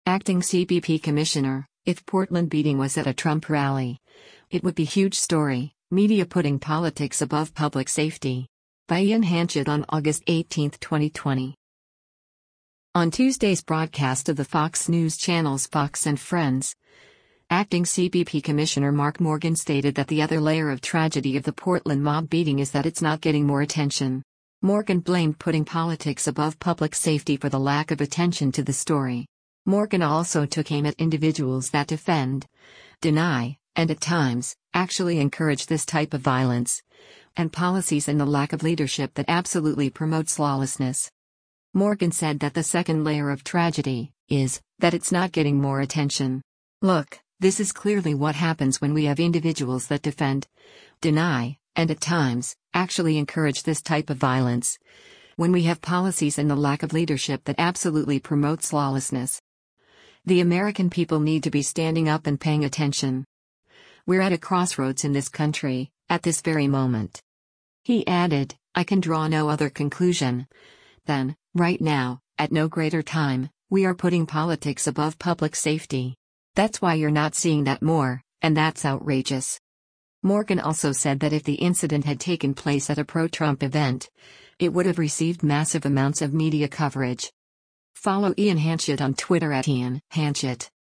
Acting CBP Commissioner, if Portland beating was at a Trump rally, it would be huge story, media putting politics above public safety. By Ian Hanchett on August 18, 2020. On Tuesday's broadcast of the Fox News channel's Fox and Friends, Acting CBP Commissioner Mark Morgan stated that the other layer of tragedy of the Portland mob beating is that it's not getting more attention. Morgan blamed putting politics above public safety for the lack of attention to the story. Morgan also took aim at individuals that defend, deny, and at times, actually encourage this type of violence, and policies and the lack of leadership that absolutely promotes lawlessness. Morgan said that the second layer of tragedy is that it's not getting more attention. Look, this is clearly what happens when we have individuals that defend, deny, and at times, actually encourage this type of violence, when we have policies and the lack of leadership that absolutely promotes lawlessness. The American people need to be standing up and paying attention. We're at a crossroads in this country, at this very moment. He added, I can draw no other conclusion than, right now, at no greater time, we are putting politics above public safety. That's why you're not seeing that more, and that's outrageous. Morgan also said that if the incident had taken place at a pro-Trump event, it would have received massive amounts of media coverage. Follow Ian Hanchett on Twitter at Ian Hanchett.